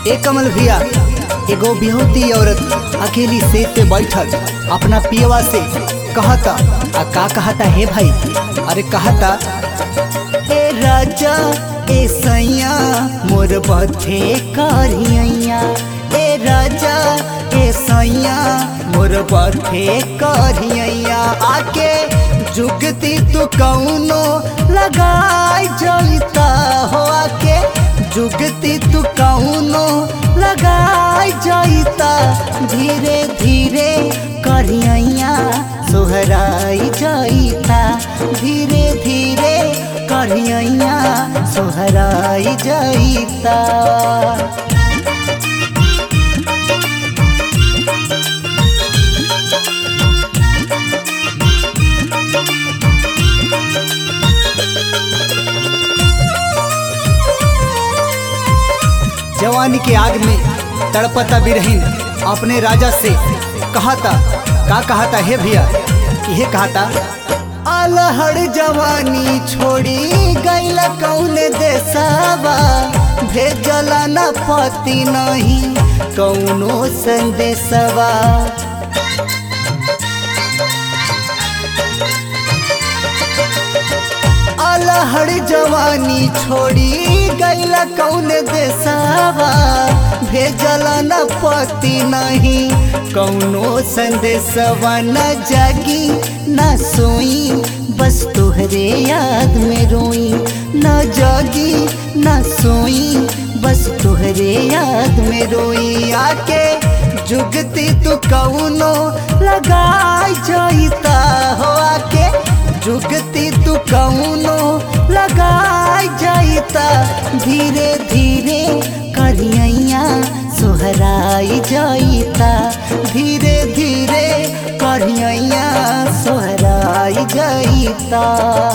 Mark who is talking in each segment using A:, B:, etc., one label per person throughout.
A: ए कमल भैया, एगो बिहुती औरत अकेली सेत पे बैठल अपना पियवा से कहता, का कहता है भाई? अरे कहता, ए राजा ए सैया मोर बथे करिया, ए राजा ए सैया मोर बथे करिया, आके जुगती तू कौनो लगाई जलता हो, आके जुगती तू कौनो लगाई जाइता, धीरे धीरे करिया सोहराई जाइता, धीरे धीरे करिया सोहराई जाइता। जवानी के आग में तड़पता बिरहीन अपने राजा से कहता, का कहता है भैया? यह कहता, अलहड़ जवानी छोड़ी गैल कौन देशवा, भेजला न पति नहीं कौनो संदेशवा, अलहड़ जवानी छोड़ी गैल कौन देशवा, भेजला न पति नहीं कौनो संदेशवा, न जागी न सोई बस तुहरे याद में रोई, न जागी न सोई बस तुहरे याद में रोई, आके जुगती तू कौनो लगाई जाइता हो, आके जुगती तू कौनो लगाई जाइता, धीरे धीरे करिया सोहराई जाइता, धीरे धीरे करिया सोहराई जाइता।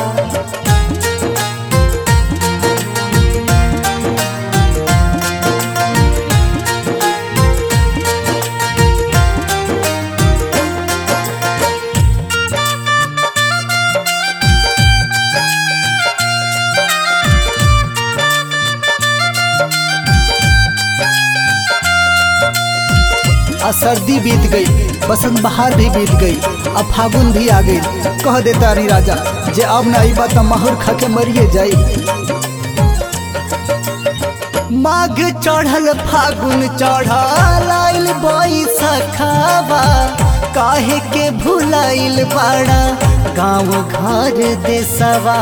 A: सर्दी बीत गई, बसंत बहार भी बीत गई, अब फागुन भी आ गई, कह देता री राजा जे अब न आई बात महर खा के मरिए जाई। माघ चढ़ल फागुन चढ़ल आइल बैसखवा, काहे के भुलाइल बाड़ा गाँव घर देशवा,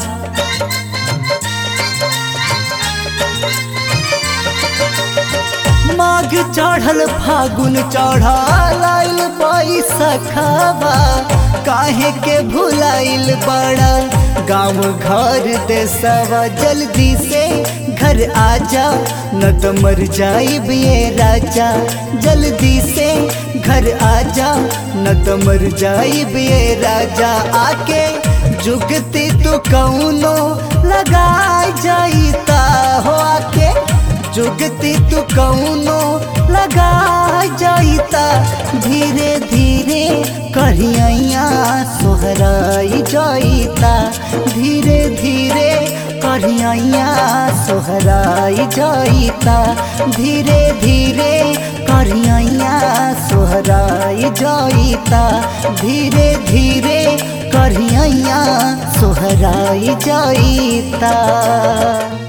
A: माघ चढ़ल फागुन चढ़ल आइल बैसखवा, काहे के भुलाइल बड़ा गाँव घर देशवा, जल्दी से घर आजा न तो मर जाइब ये राजा, जल्दी से घर आजा न तो मर जाइब ये राजा, आके जुगती तू कौनो लगाई जाइता हो, आके जुगती तू कौनो लगाई जाइता, धीरे धीरे करिया सोहराई जाइता, धीरे धीरे करिया सोहराई जाइता, धीरे धीरे करिया सोहराई जाइता, धीरे धीरे करिया सोहराई जाइता।